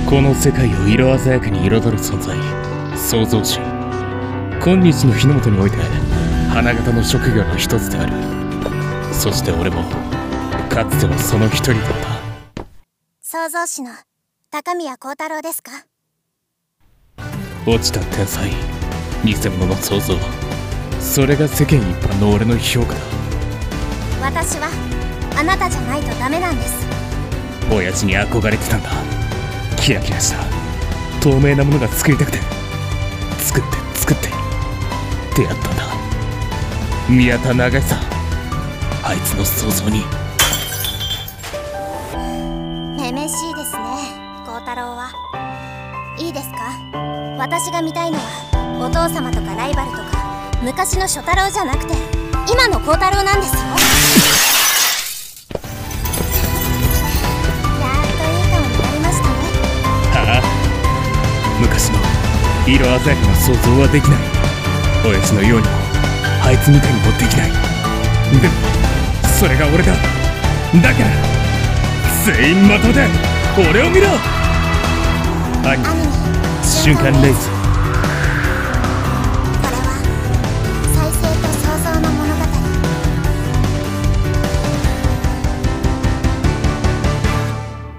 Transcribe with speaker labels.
Speaker 1: この世界を色鮮やかに彩る存在、創造主。今日の日の本において花形の職業の一つである。そして俺もかつてはその一人だった。
Speaker 2: 創造主の高宮光太郎ですか？
Speaker 1: 落ちた天才、偽物の創造、それが世間一般の俺の評価だ。
Speaker 2: 私はあなたじゃないとダメなんです。
Speaker 1: 親父に憧れてたんだ。キラキラした透明なものが作りたくて作って出会ったんだ。宮田長久、あいつの想像に。
Speaker 2: めめしいですね、光太郎は。いいですか？私が見たいのはお父様とかライバルとか昔の書太郎じゃなくて今の光太郎なんですよ。やっといい顔になりましたね。
Speaker 1: はあ、昔の色鮮やかな想像はできない。親父のようにもあいつみたいにもできない。でもそれが俺だ。だから全員まとめて俺を見ろ。アニメ瞬間レイズ